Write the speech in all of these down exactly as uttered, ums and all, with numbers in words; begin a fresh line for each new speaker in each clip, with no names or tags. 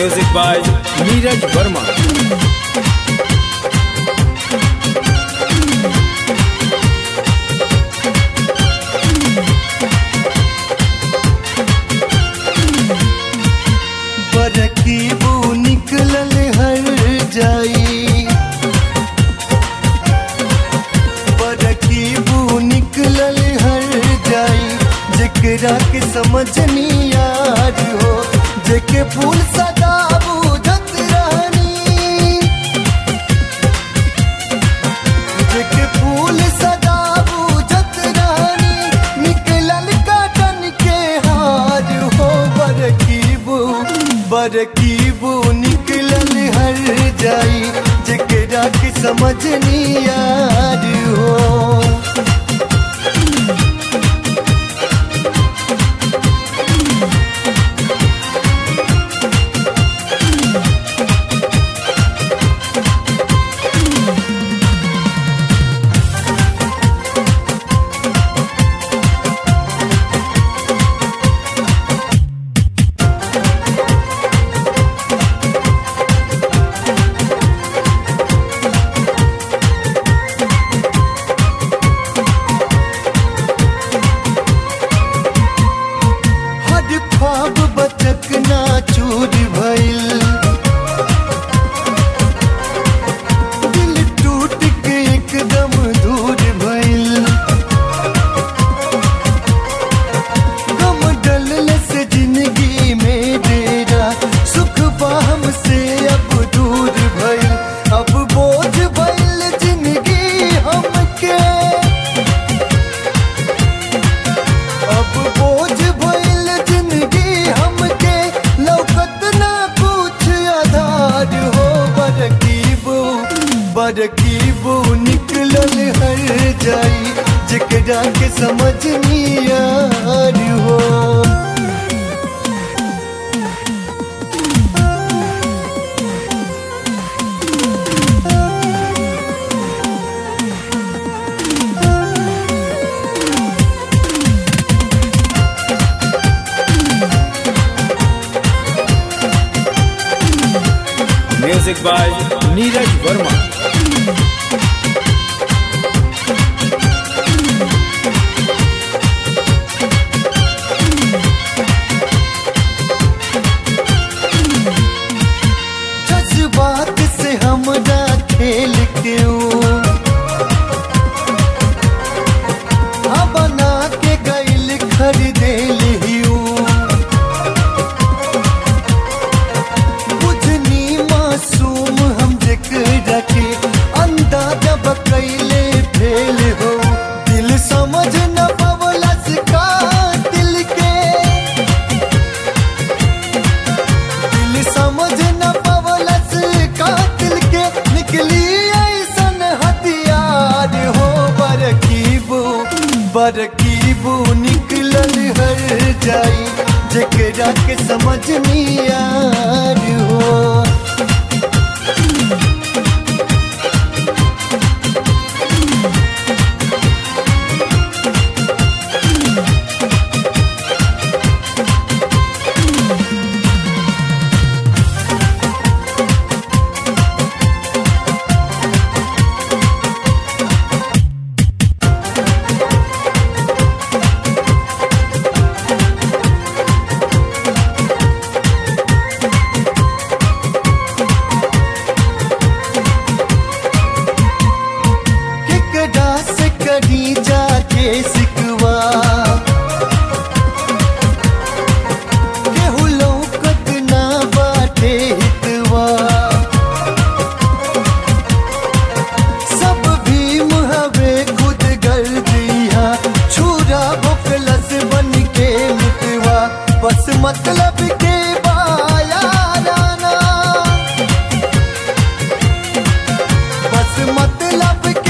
Music by Neeraj Verma.
बरकीबू निकलल हर जाई, बरकीबू निकलल हर जाई, जेकरा के समझ नी यार हो, जेके फूल सदा बुझत रहनी, जेके फूल सदा बुझत रहनी, निकलल काटन के हार हो। बरकीबू बरकीबू निकलल हर जाई, जेकरा के समझ नी यार हो। ख्वाब बचक ना चूर भइल, दिल टूट के एकदम दूर भइल, गम डलल से जिंदगी में डेरा, सुख बाहम से अब दूर भइल, अब बोझ भइल जिंदगी हमके, अब बोझ भइल हमके, लौकत ना कुछ आधार हो। बरकीबू बरकीबू निकलल हर जाई, जेकरा के समझ नी यार हो।
Music by Neeraj Verma.
जज्बात से हमरा खेल के हाँ बना के गइल खरीदेल हियू, मासूम हम जेकरा के अंदाजा बकैले फेल हो, दिल समझ न पवलस का दिल के, दिल समझ न पवलस का दिल के, निकली ऐसन हथियार हो। बरकीबू बरकीबू निकलल हर जाई, जेकरा के समझ नी यार हो। करी जाके सिकवा, केहू लौकत ना बाटे हितवा, सब भीम हवे खुद गर्दिया, छुरा भोकलस बन के मितवा, बस मतलब के बायाराना, बस मतलब के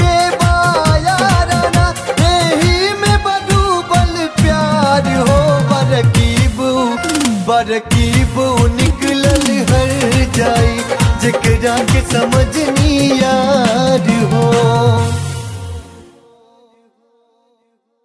बरकीबू निकलल हर जाई, जेकरा के समझ नी यार हो।